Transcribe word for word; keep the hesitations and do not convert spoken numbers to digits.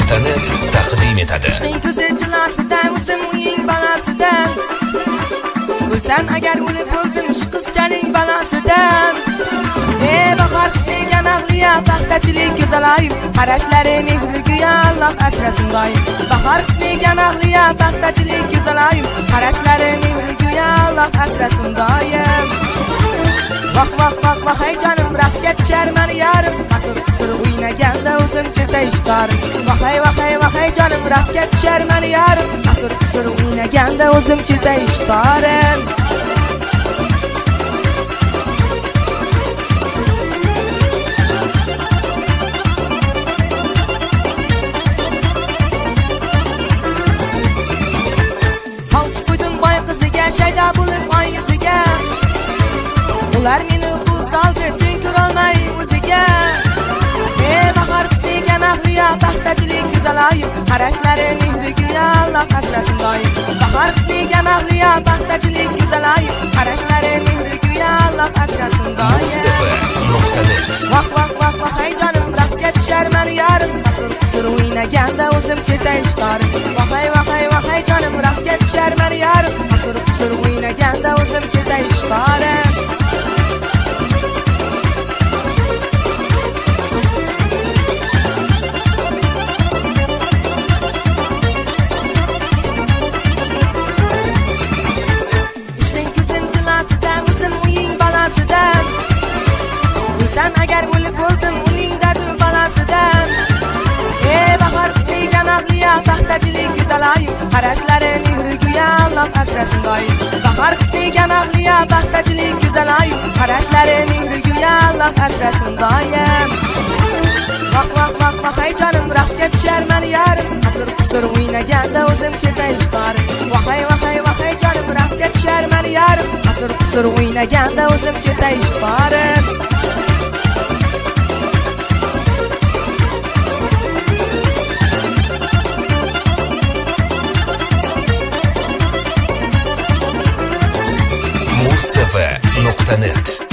nuqta net taqdim etadi. Ishqing ko'zi jilosidan, o'zim uying balasidan. O'lsam agar o'lib o'ldim shu qizchaning balasidan. Ey bahor qisdegan ahliya paxtachilik go'zalayim, qarashlari mehriga Alloh asrasin doim. Bahor qisdegan ahliya paxtachilik go'zalayim, qarashlari mehriga Alloh asrasin doim. Vah vah vah vah hey canım rastga tushar mani yarim, qasr qisr o'ynaganda o'zim cherta ishtarim. Vah hey vah hey vah hey canım rastga tushar mani yarim, qasr qisr o'ynaganda o'zim cherta ishtarim. Sovchi qo'ydim boy qiziga, shayda bo'lib oy yuziga. Ular meni qo'l soldi, teng ko'rolmay o'ziga. Ey bahor qisdegan ahliya paxtachilik go'zalayim, qarashlari mehriga Alloh asrasin doim. Bahor qisdegan ahliya paxtachilik go'zalayim, qarashlari mehriga Alloh asrasin doim. Mustafa nuqta net. Vah vah vah vah hey jonim raqsga tushar mani yarim, qasr qisr o'ynaganda o'zim cherta ishtarim. Vah hey vah hey vah hey jonim raqsga tushar mani yarim, qasr qisr o'ynaganda o'zim cherta ishtarim. O'lsam agar o'lib o'ldim uning dardi balasidan. Ey bahor qisdegan ahliya paxtachilik go'zalayim, qarashlari mehriga Alloh asrasin doim. Bahor qisdegan ahliya paxtachilik go'zalayim, qarashlari mehriga Alloh asrasin doim. Vah vah vah vah hey jonim raqsga tushar mani yarim, qasr qisr o'ynaganda o'zim cherta ishtarim. Vah hey vah hey vah hey jonim raqsga tushar mani yarim, qasr qisr o'ynaganda o'zim cherta ishtarim. Mustafa nuqta net